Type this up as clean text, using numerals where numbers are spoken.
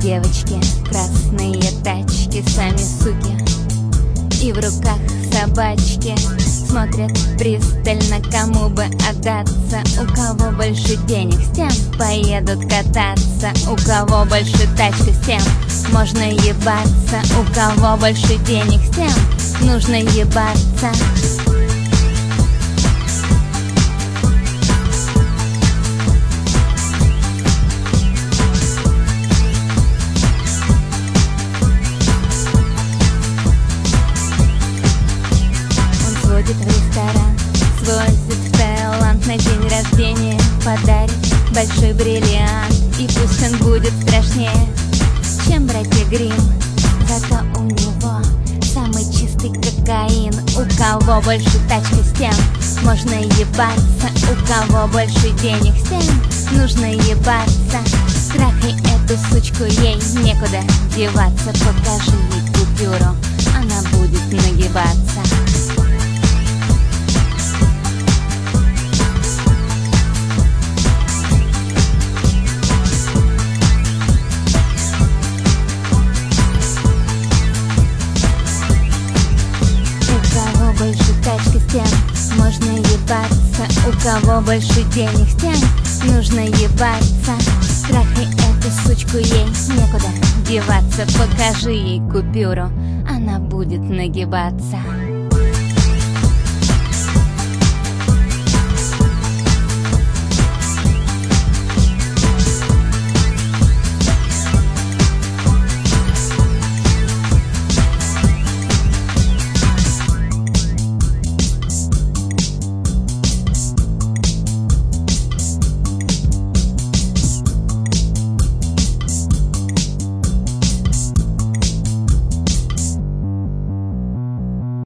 девочки, красные тачки, сами суки, и в руках собачки. Смотрят пристально, кому бы отдаться. У кого больше денег, с тем поедут кататься. У кого больше тачка, с тем можно ебаться. У кого больше денег, с тем нужно ебаться. Сводит в ресторан, свозит в Таиланд, на день рождения подарит большой бриллиант. И пусть он будет страшнее, чем братья Гримм, зато у него самый чистый кокаин. У кого больше тачка, с тем можно ебаться. У кого больше денег, с тем нужно ебаться. Трахай эту сучку, ей некуда деваться. Покажи ей купюру, она будет нагибаться. Больше тачка, с тем можно ебаться. У кого больше денег, с тем нужно ебаться. Трахай эту сучку, ей некуда деваться. Покажи ей купюру, она будет нагибаться.